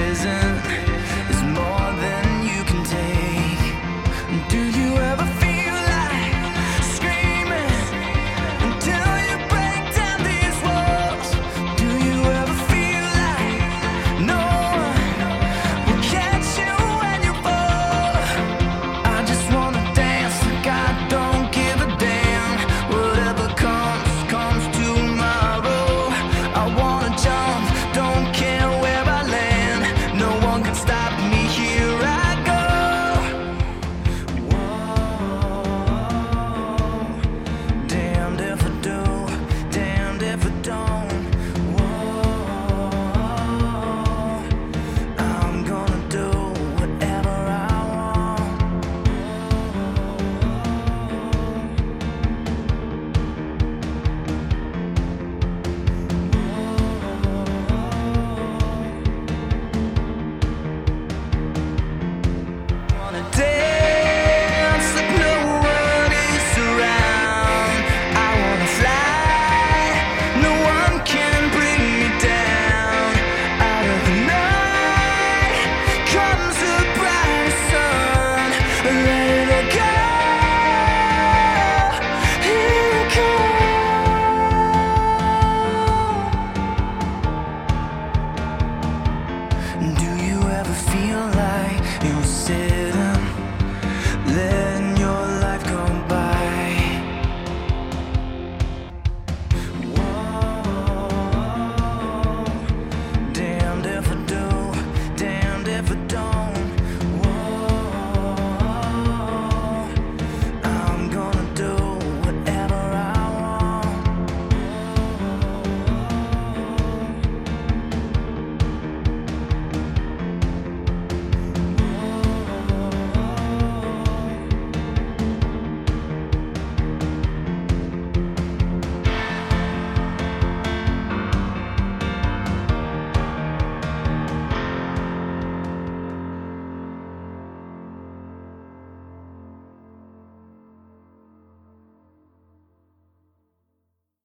prison is more than you can take. Do you ever feel like screaming until you break down these walls? Do you ever feel like no one will catch you when you fall? I just wanna dance like I don't give a damn. Whatever comes tomorrow. I wanna jump, don't care where I land. No one can stop me, here I go. Whoa, damned if I do, damned if I don't. Whoa, I'm gonna do whatever I want. Wanna dance like no one is around. I wanna fly, no one can bring me down. Out of the night comes a bright sun. Let it all go, here it comes. Do you ever feel like you're sick?